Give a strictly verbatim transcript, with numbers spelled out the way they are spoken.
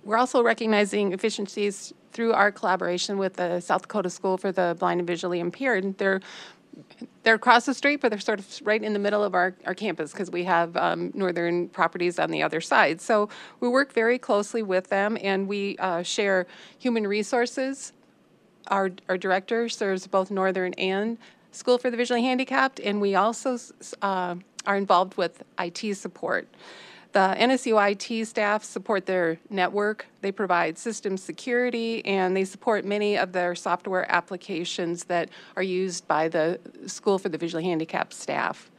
We're also recognizing efficiencies through our collaboration with the South Dakota School for the Blind and Visually Impaired. They're they're across the street, but they're sort of right in the middle of our, our campus because we have um, northern properties on the other side. So we work very closely with them, and we uh, share human resources. Our, our director serves both Northern and School for the Visually Handicapped, and we also uh, are involved with I T support. The N S U I T staff support their network. They provide system security, and they support many of their software applications that are used by the School for the Visually Handicapped staff.